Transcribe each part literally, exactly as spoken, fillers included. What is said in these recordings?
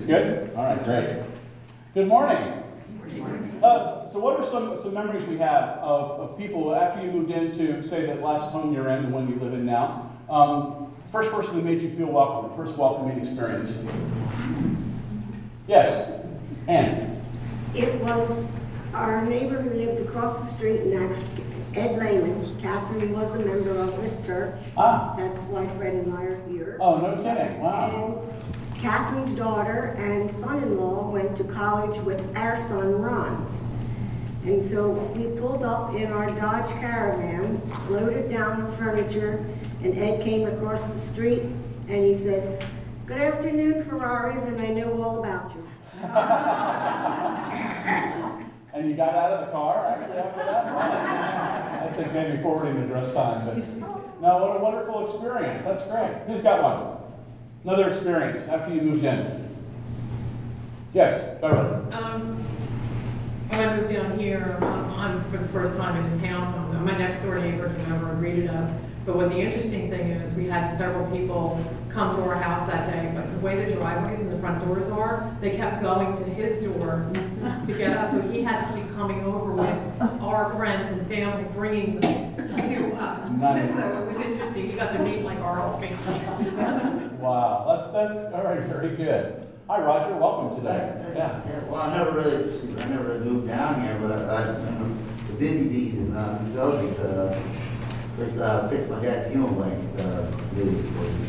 good? All right, great. Good morning. Uh, so what are some, some memories we have of, of people after you moved into, say, that last home you're in, the one you live in now? Um, first person that made you feel welcome, the first welcoming experience. Yes, Ann. It was our neighbor who lived across the street, and that Ed Lehman. Catherine was a member of this church. Ah. That's why Fred and I are here. Oh, no kidding. Wow. And Catherine's daughter and son-in-law went to college with our son, Ron. And so we pulled up in our Dodge Caravan, loaded down the furniture, and Ed came across the street, and he said, "Good afternoon, Ferraris, and I know all about you." And you got out of the car actually after that? I think maybe forwarding address time, but no, what a wonderful experience. That's great. Who's got one? Another experience after you moved in. Yes, Beverly. Um, when I moved down here, um, I'm for the first time in the town. Um, my next door neighbor came over and greeted us. But what the interesting thing is, we had several people come to our house that day, but the way the driveways and the front doors are, they kept going to his door to get us, so he had to keep coming over with our friends and family, bringing them to us. Nice. So it was interesting. He got to meet like our whole family. Wow, that's, that's all right, very good. Hi, Roger, welcome today. Yeah. Yeah, well, I never really, I never really moved down here, but I, I the Busy Bees in uh, Missouri, uh, fixed, uh, fixed my dad's funeral link, uh, really for me.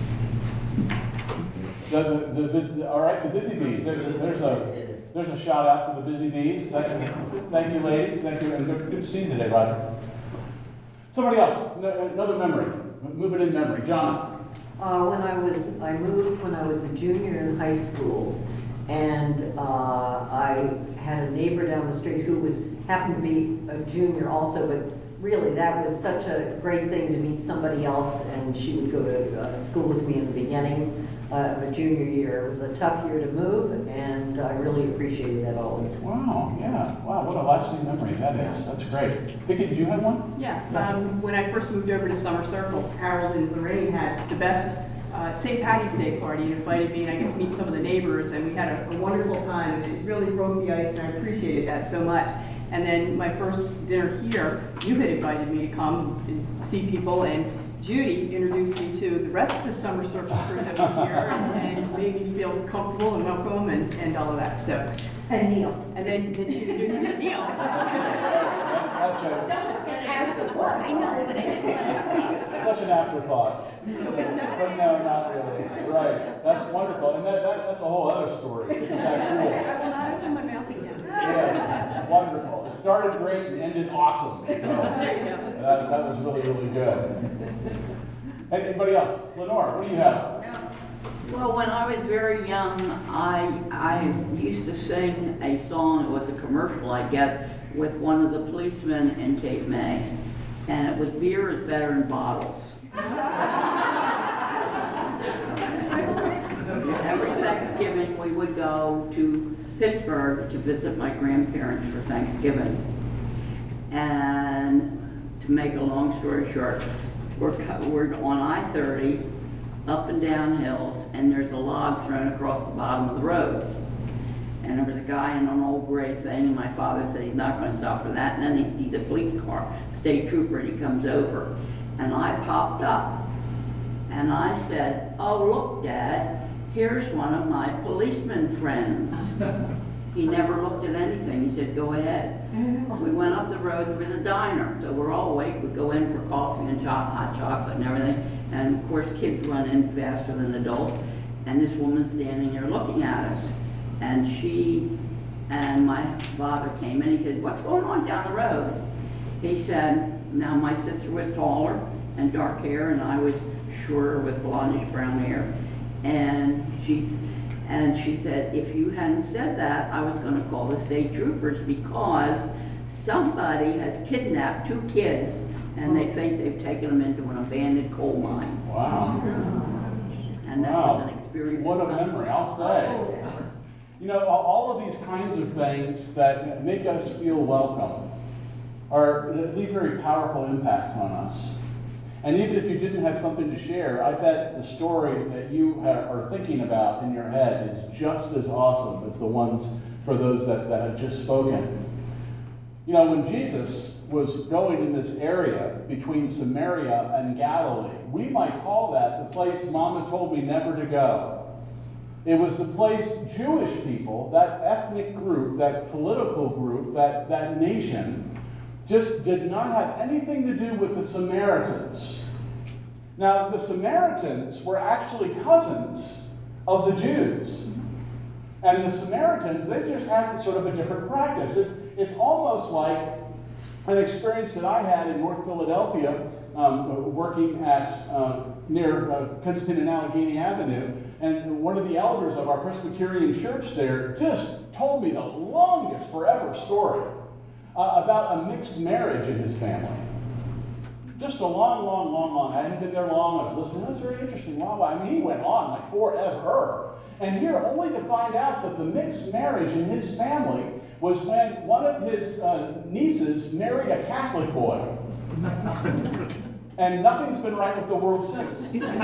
The, the, the, the, all right, the Busy Bees. There, there's a there's a shout out for the Busy Bees. Thank you, thank you, ladies. Thank you, and good, good to see you today, Roger. Somebody else, no, another memory. Move it in memory, John. Uh, when I was, I moved when I was a junior in high school, and uh, I had a neighbor down the street who was happened to be a junior also, but really that was such a great thing to meet somebody else, and she would go to uh, school with me in the beginning uh, of a junior year. It was a tough year to move, and I really appreciated that always. Wow, yeah, wow, what a lasting memory that is. That's great. Vicki, did you have one? Yeah, um, when I first moved over to Summer Circle, Harold and Lorraine had the best uh, Saint Patty's Day party. He invited me, and I got to meet some of the neighbors, and we had a, a wonderful time, and it really broke the ice, and I appreciated that so much. And then my first dinner here, you had invited me to come and see people, and Judy introduced me to the rest of the Summer Circle crew that was here, and, and made me feel comfortable and welcome and, and all of that. So, And Neil. and then, then she introduced me to Neil. That's a, I know, but I didn't. such an afterthought. But no, not really. Right, that's wonderful. And that, that that's a whole other story. Isn't that cool? I will not open my mouth again. Yeah, wonderful. It started great and ended awesome. So that, that was really, really good. Anybody else? Lenore, what do you have? Well, when I was very young, I I used to sing a song. It was a commercial, I guess, with one of the policemen in Cape May, and it was "Beer is better in bottles." Every Thanksgiving, we would go to Pittsburgh to visit my grandparents for Thanksgiving. And to make a long story short, we're, we're on I thirty, up and down hills, and there's a log thrown across the bottom of the road. And there was a guy in an old gray thing, and my father said he's not going to stop for that. And then he sees a police car, state trooper, and he comes over. And I popped up, and I said, "Oh, look, Dad, here's one of my policeman friends." He never looked at anything. He said, "Go ahead." We went up the road. There was a diner, so we're all awake. We go in for coffee and cho- hot chocolate and everything. And of course, kids run in faster than adults. And this woman's standing there looking at us. And she and my father came in. He said, "What's going on down the road?" He said, now my sister was taller and dark hair, and I was shorter with blondish brown hair. And she, and she said, "If you hadn't said that, I was going to call the state troopers because somebody has kidnapped two kids, and they think they've taken them into an abandoned coal mine." Wow. And that Wow. was an experience. What a memory, I'll say. You know, all all of these kinds of things that make us feel welcome are leave very powerful impacts on us. And even if you didn't have something to share, I bet the story that you ha- are thinking about in your head is just as awesome as the ones for those that, that have just spoken. You know, when Jesus was going in this area between Samaria and Galilee, we might call that the place Mama told me never to go. It was the place Jewish people, that ethnic group, that political group, that, that nation, just did not have anything to do with the Samaritans. Now, the Samaritans were actually cousins of the Jews. And the Samaritans, they just had sort of a different practice. It, it's almost like an experience that I had in North Philadelphia, um, working at uh, near uh, Kensington and Allegheny Avenue. And one of the elders of our Presbyterian church there just told me the longest forever story uh, about a mixed marriage in his family. Just a long, long, long, long. I hadn't been there long. I was listening. That's very interesting. Wow, I mean, he went on like forever. And here, only to find out that the mixed marriage in his family was when one of his uh, nieces married a Catholic boy. And nothing's been right with the world since.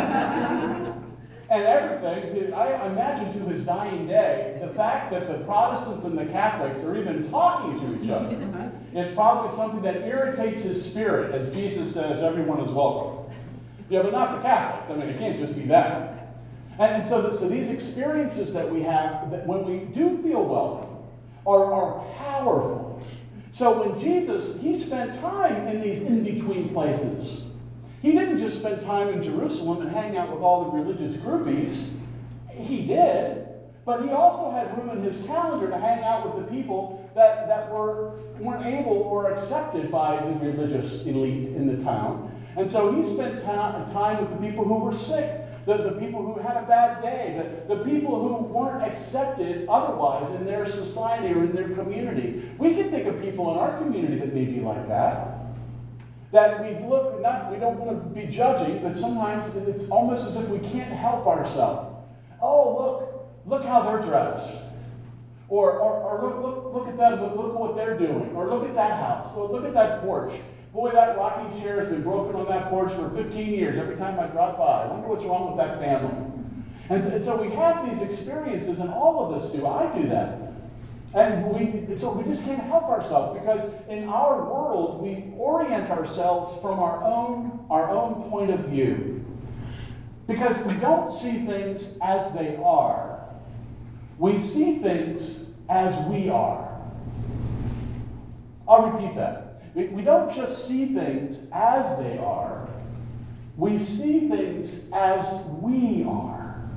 And everything, to, I imagine to his dying day, the fact that the Protestants and the Catholics are even talking to each other is probably something that irritates his spirit, as Jesus says, everyone is welcome. Yeah, but not the Catholics. I mean, it can't just be that. And, and so, the, so these experiences that we have, that when we do feel welcome, are, are powerful. So when Jesus, he spent time in these in-between places. He didn't just spend time in Jerusalem and hang out with all the religious groupies. He did, but he also had room in his calendar to hang out with the people that, that were, weren't able or accepted by the religious elite in the town. And so he spent time, time with the people who were sick, the, the people who had a bad day, the, the people who weren't accepted otherwise in their society or in their community. We can think of people in our community that may be like that. That we look, not, we don't want to be judging, but sometimes it's almost as if we can't help ourselves. Oh, look, look how they're dressed. Or, or, or look, look, look at them, look, look at what they're doing. Or look at that house. Or look at that porch. Boy, that rocking chair has been broken on that porch for fifteen years. Every time I drop by, I wonder what's wrong with that family. And so, and so we have these experiences, and all of us do. I do that. And we, so we just can't help ourselves, because in our world, we orient ourselves from our own, our own point of view. Because we don't see things as they are. We see things as we are. I'll repeat that. We, we don't just see things as they are. We see things as we are.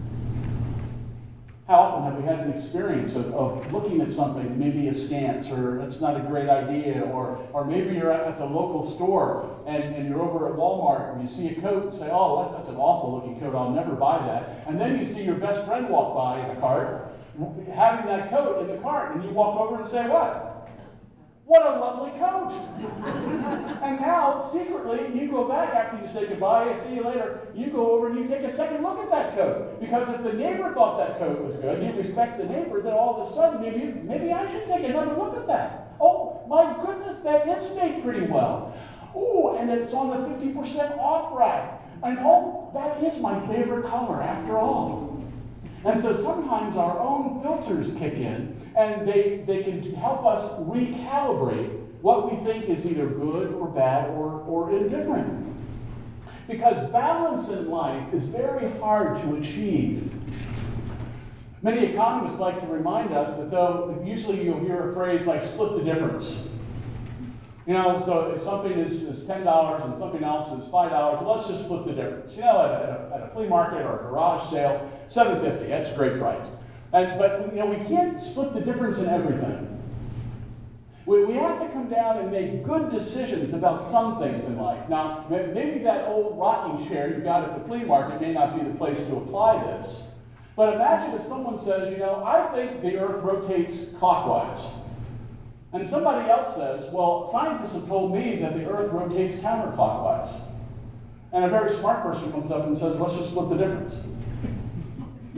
How often have we had the experience of, of looking at something, maybe askance, or that's not a great idea, or, or maybe you're at, at the local store and, and you're over at Walmart and you see a coat and say, oh, that, that's an awful looking coat, I'll never buy that. And then you see your best friend walk by in the cart, having that coat in the cart, and you walk over and say, what? What a lovely coat. And now, secretly, you go back after you say goodbye, see you later, you go over and you take a second look at that coat. Because if the neighbor thought that coat was good, you respect the neighbor, then all of a sudden, maybe, maybe I should take another look at that. Oh, my goodness, that is made pretty well. Oh, and it's on the fifty percent off rack. And oh, that is my favorite color after all. And so sometimes our own filters kick in, and they, they can help us recalibrate what we think is either good or bad or, or indifferent. Because balance in life is very hard to achieve. Many economists like to remind us that though usually you'll hear a phrase like split the difference. You know, so if something is, is ten dollars and something else is five dollars, well, let's just split the difference. You know, at a, at a flea market or a garage sale, seven fifty, that's a great price. And, but, you know, we can't split the difference in everything. We, we have to come down and make good decisions about some things in life. Now, maybe that old rocking chair you got at the flea market may not be the place to apply this. But imagine if someone says, you know, I think the earth rotates clockwise. And somebody else says, well, scientists have told me that the earth rotates counterclockwise. And a very smart person comes up and says, let's just split the difference.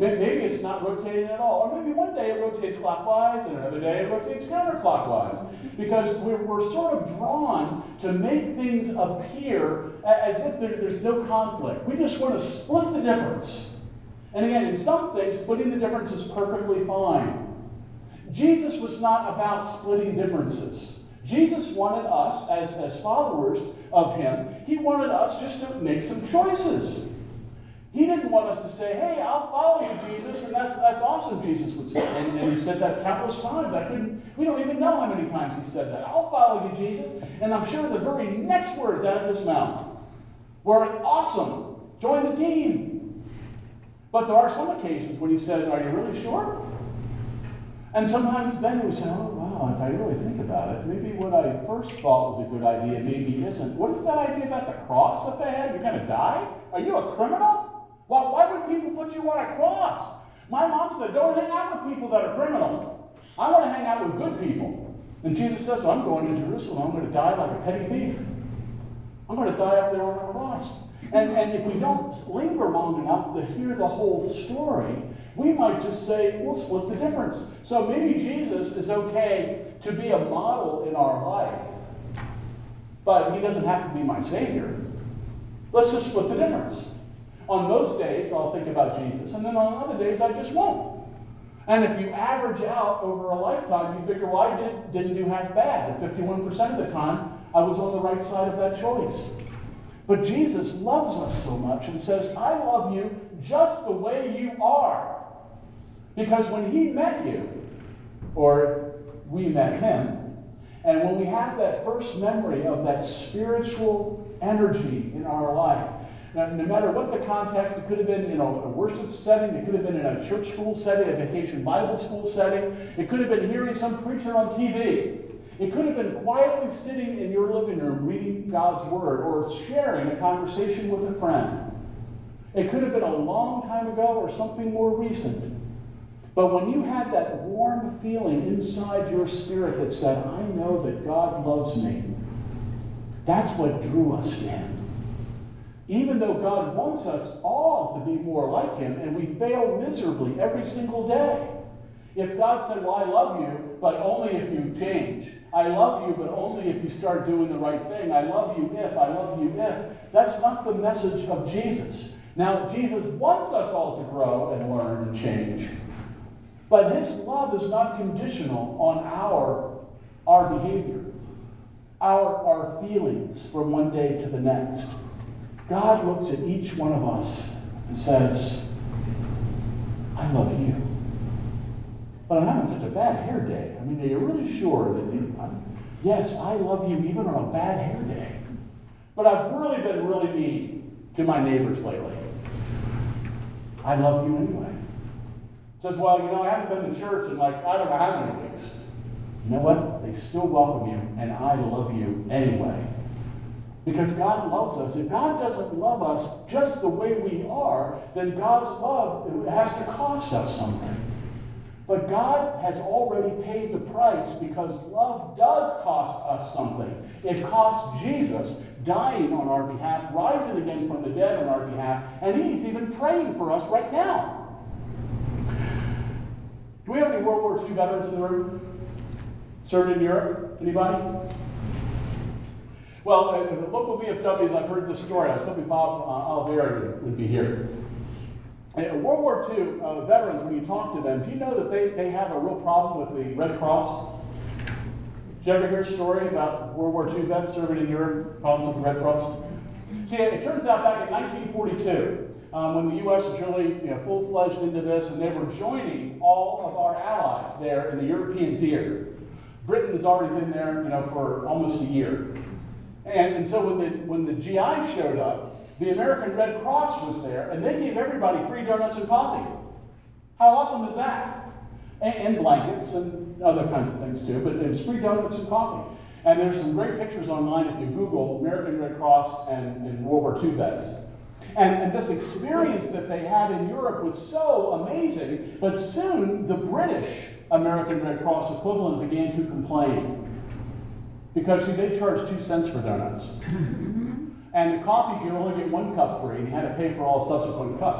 May- Maybe it's not rotating at all. Or maybe one day it rotates clockwise and another day it rotates counterclockwise. Because we're, we're sort of drawn to make things appear a- as if there, there's no conflict. We just want to split the difference. And again, in some things, splitting the difference is perfectly fine. Jesus was not about splitting differences. Jesus wanted us, as, as followers of him, he wanted us just to make some choices. He didn't want us to say, hey, I'll follow you, Jesus, and that's, that's awesome, Jesus would say. And, and he said that countless times. I couldn't, we don't even know how many times he said that. I'll follow you, Jesus. And I'm sure the very next words out of his mouth were, awesome, join the team. But there are some occasions when he says, are you really sure? And sometimes then we say, oh, wow, if I really think about it, maybe what I first thought was a good idea maybe isn't. What is that idea about the cross up ahead? You're going to die? Are you a criminal? Why, why would people put you on a cross? My mom said, don't hang out with people that are criminals. I want to hang out with good people. And Jesus says, well, I'm going to Jerusalem. I'm going to die like a petty thief. I'm going to die up there on the cross. And, and if we don't linger long enough to hear the whole story, we might just say, we'll split the difference. So maybe Jesus is okay to be a model in our life, but he doesn't have to be my Savior. Let's just split the difference. On most days, I'll think about Jesus, and then on other days, I just won't. And if you average out over a lifetime, you figure, well, I did, didn't do half bad. And fifty-one percent of the time, I was on the right side of that choice. But Jesus loves us so much and says, I love you just the way you are. Because when he met you, or we met him, and when we have that first memory of that spiritual energy in our life, now, no matter what the context, it could have been, you know, a worship setting, it could have been in a church school setting, a vacation Bible school setting, it could have been hearing some preacher on T V. It could have been quietly sitting in your living room reading God's Word or sharing a conversation with a friend. It could have been a long time ago or something more recent. But when you had that warm feeling inside your spirit that said, I know that God loves me, that's what drew us to him. Even though God wants us all to be more like him, and we fail miserably every single day. If God said, well, I love you, but only if you change. I love you, but only if you start doing the right thing. I love you if, I love you if. That's not the message of Jesus. Now, Jesus wants us all to grow and learn and change. But his love is not conditional on our, our behavior, our, our feelings from one day to the next. God looks at each one of us and says, I love you. But I'm having such a bad hair day. I mean, are you really sure that you, I'm, yes, I love you even on a bad hair day. But I've really been really mean to my neighbors lately. I love you anyway. Says, well, you know, I haven't been to church in like, I don't know how many weeks. You know what? They still welcome you, and I love you anyway. Because God loves us. If God doesn't love us just the way we are, then God's love it has to cost us something. But God has already paid the price because love does cost us something. It cost Jesus dying on our behalf, rising again from the dead on our behalf, and he's even praying for us right now. Do we have any World War Two veterans in the room? Served in Europe? Anybody? Well, at the local V F Ws, I've heard this story. I was hoping Bob uh, Alvieri would be here. In World War Two uh, veterans, when you talk to them, do you know that they, they have a real problem with the Red Cross? Did you ever hear a story about World War Two vets serving in Europe, problems with the Red Cross? See, it turns out back in nineteen forty-two, um, when the U S was really you know, full-fledged into this, and they were joining all of our allies there in the European theater. Britain has already been there, you know, for almost a year. And, and so when the, when the G I showed up, the American Red Cross was there, and they gave everybody free donuts and coffee. How awesome is that? And, and blankets and other kinds of things too, but it was free donuts and coffee. And there's some great pictures online if you Google American Red Cross and, and World War Two vets. And, and this experience that they had in Europe was so amazing, but soon the British American Red Cross equivalent began to complain. Because see, they charged two cents for donuts. And the coffee, you could only get one cup free, and you had to pay for all subsequent cups.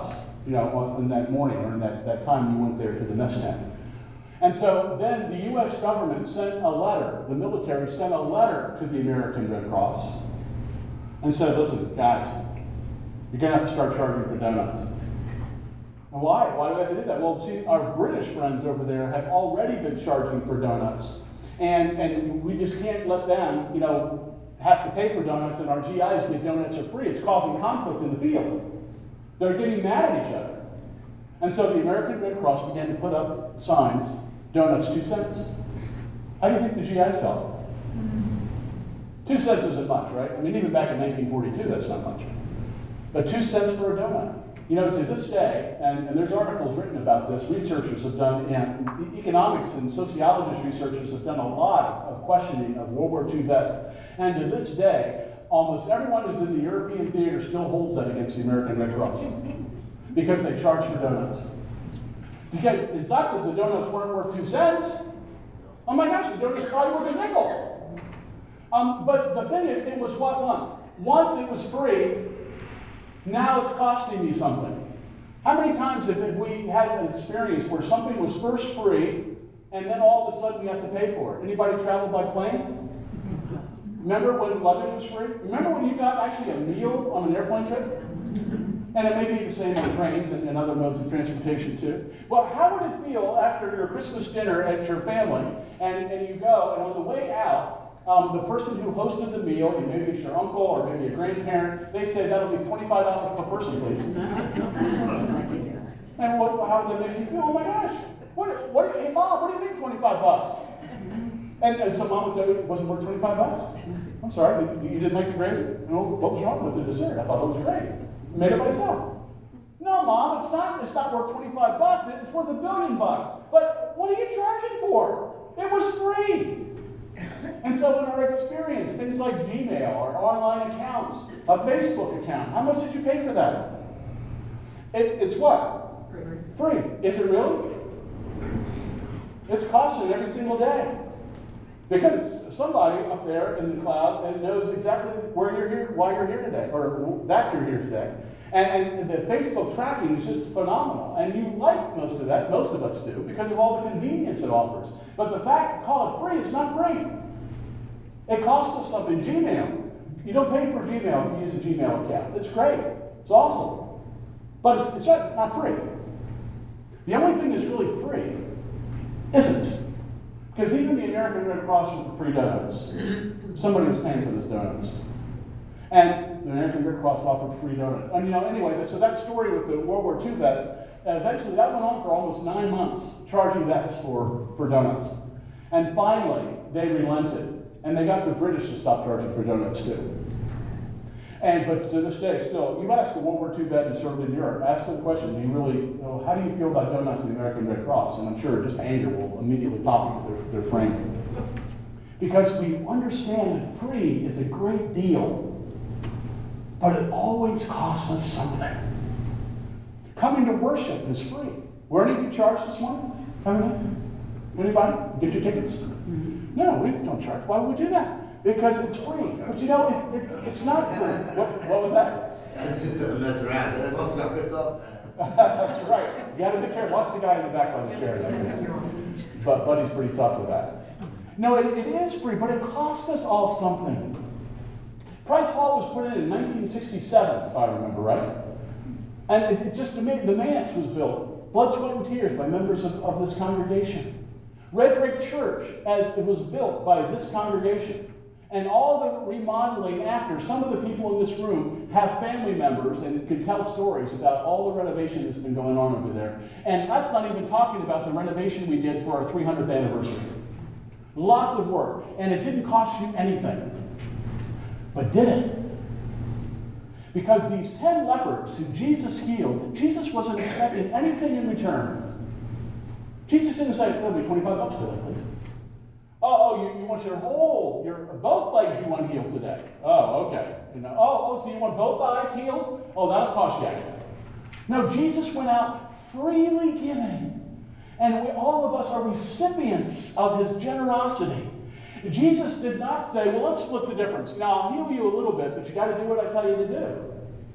you know, on, in that morning or in that, that time you went there to the mess tent. And so then the U S government sent a letter, the military sent a letter to the American Red Cross and said, listen, guys, you're going to have to start charging for donuts. And why? Why do we have to do that? Well, see, our British friends over there have already been charging for donuts. And, and we just can't let them, you know, have to pay for donuts and our G Is get donuts for free. It's causing conflict in the field. They're getting mad at each other. And so the American Red Cross began to put up signs, donuts two cents. How do you think the G Is felt? Two cents isn't much, right? I mean, even back in nineteen forty-two, that's not much. But two cents for a donut. You know, to this day, and, and there's articles written about this, researchers have done, and economics and sociologist researchers have done a lot of questioning of World War Two vets. And to this day, almost everyone who's in the European theater still holds that against the American Red Cross. Because they charge for donuts. Because it's not that the donuts weren't worth two cents. Oh my gosh, the donuts probably worth a nickel. Um, but the thing is, it was what once? Once it was free, now it's costing me something. How many times have we had an experience where something was first free, and then all of a sudden we have to pay for it? Anybody travel by plane? Remember when Leathers was free? Remember when you got actually a meal on an airplane trip? And it may be the same on trains and, and other modes of transportation too. Well, how would it feel after your Christmas dinner at your family, and, and you go, and on the way out, um, the person who hosted the meal, and maybe it's your uncle or maybe a grandparent, they say that'll be twenty-five dollars per person, please. And what, how would they make you feel? Oh my gosh, what, what, hey mom, what do you mean twenty-five bucks? And, and so mom would say, it wasn't worth twenty-five bucks? I'm sorry, you, you didn't like the gravy? You know, what was wrong with the dessert? I thought it was great. Made it myself. No, Mom, it's not, it's not worth twenty-five bucks. It's worth a billion bucks. But what are you charging for? It was free. And so in our experience, things like Gmail or online accounts, a Facebook account, how much did you pay for that? It, it's what? Free. Free. Is it really? It's costing every single day. Because somebody up there in the cloud knows exactly where you're here, why you're here today, or that you're here today. And, and the Facebook tracking is just phenomenal. And you like most of that, most of us do, because of all the convenience it offers. But the fact, call it free, it's not free. It costs us something. Gmail. You don't pay for Gmail if you use a Gmail account. It's great. It's awesome. But it's, it's not free. The only thing that's really free isn't. Because even the American Red Cross with the free donuts, somebody was paying for those donuts. And the American Red Cross offered free donuts. And you know, anyway, so that story with the World War Two vets, uh, eventually that went on for almost nine months, charging vets for, for donuts. And finally, they relented. And they got the British to stop charging for donuts too. And but to this day, still, you ask a World War Two vet who served in Europe, ask them the question, do you really, you know, how do you feel about donuts in the American Red Cross? And I'm sure just anger will immediately pop into their, their frame. Because we understand that free is a great deal, but it always costs us something. Coming to worship is free. Were any of you charged this morning? Coming in? Anybody? Get your tickets? No, we don't charge. Why would we do that? Because it's free. But you know, it, it, it's not free. What, what was that? That's just a mess around. So that must have got ripped off. That's right. You got to be careful. Watch the guy in the back on the chair. Like but Buddy's pretty tough with that. No, it, it is free, but it cost us all something. Price Hall was put in in nineteen sixty-seven, if I remember right. And it, it just, the manse was built. Blood, sweat, and tears by members of, of this congregation. Red Brick Church, as it was built by this congregation. And all the remodeling after, some of the people in this room have family members and can tell stories about all the renovation that's been going on over there. And that's not even talking about the renovation we did for our three hundredth anniversary. Lots of work. And it didn't cost you anything. But did it? Because these ten lepers who Jesus healed, Jesus wasn't expecting anything in return. Jesus didn't say, "Let me twenty-five bucks for that, please." Oh, oh, you, you want your whole, your both legs you want healed today. Oh, okay. You know, oh, oh, so you want both eyes healed? Oh, that'll cost you extra. No, Jesus went out freely giving. And we, all of us are recipients of his generosity. Jesus did not say, well, let's split the difference. Now, I'll heal you a little bit, but you got to do what I tell you to do.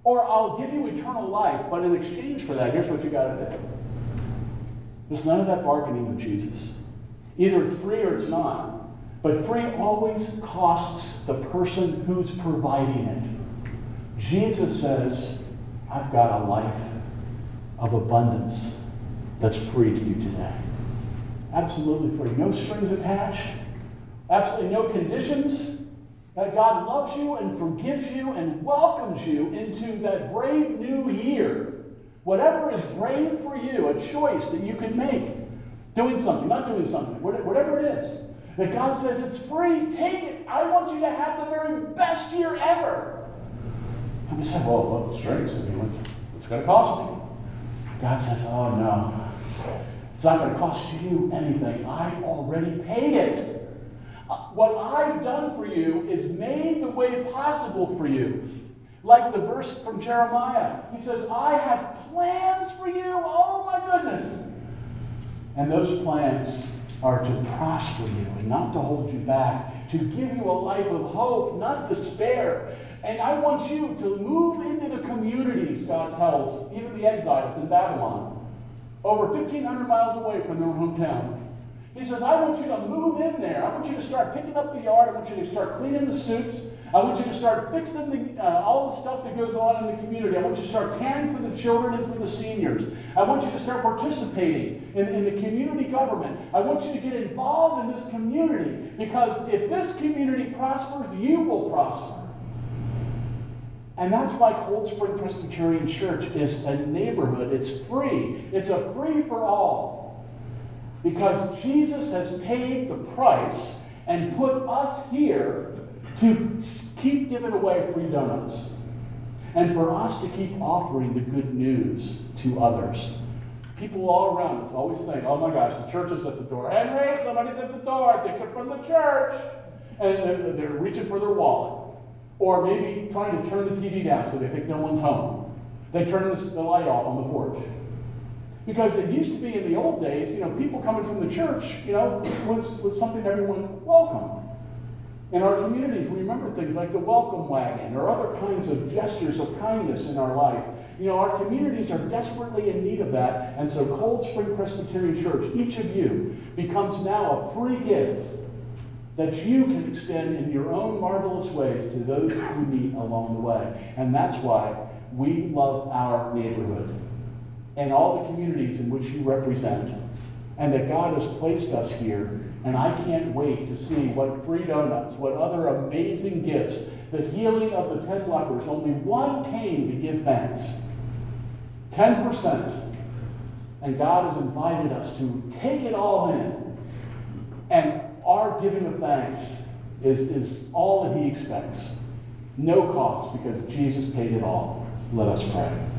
Or I'll give you eternal life, but in exchange for that, here's what you got to do. There's none of that bargaining with Jesus. Either it's free or it's not. But free always costs the person who's providing it. Jesus says, I've got a life of abundance that's free to you today. Absolutely free. No strings attached. Absolutely no conditions. That God loves you and forgives you and welcomes you into that brave new year. Whatever is brave for you, a choice that you can make. Doing something, not doing something, whatever it is. That God says it's free, take it. I want you to have the very best year ever. And we say, well, what strings? I mean, what's going to cost me? God says, oh no. It's not going to cost you anything. I've already paid it. What I've done for you is made the way possible for you. Like the verse from Jeremiah. He says, I have plans for you. Oh my goodness. And those plans are to prosper you and not to hold you back. To give you a life of hope, not despair. And I want you to move into the communities, God tells, even the exiles in Babylon, over fifteen hundred miles away from their hometown. He says, I want you to move in there. I want you to start picking up the yard. I want you to start cleaning the stoops. I want you to start fixing the, uh, all the stuff that goes on in the community. I want you to start caring for the children and for the seniors. I want you to start participating in, in the community government. I want you to get involved in this community, because if this community prospers, you will prosper. And that's why Cold Spring Presbyterian Church is a neighborhood. It's free. It's a free for all. Because Jesus has paid the price and put us here to keep giving away free donuts. And for us to keep offering the good news to others. People all around us always think, oh my gosh, the church is at the door. Henry, somebody's at the door. Take it from the church. And they're reaching for their wallet. Or maybe trying to turn the T V down so they think no one's home. They turn the light off on the porch. Because it used to be in the old days, you know, people coming from the church, you know, was, was something everyone welcomed. In our communities, we remember things like the welcome wagon or other kinds of gestures of kindness in our life. You know, our communities are desperately in need of that. And so Cold Spring Presbyterian Church, each of you, becomes now a free gift that you can extend in your own marvelous ways to those you meet along the way. And that's why we love our neighborhood and all the communities in which you represent, and that God has placed us here. And I can't wait to see what free donuts, what other amazing gifts, the healing of the ten lepers. Only one came to give thanks. ten percent. And God has invited us to take it all in. And our giving of thanks is, is all that he expects. No cost, because Jesus paid it all. Let us pray.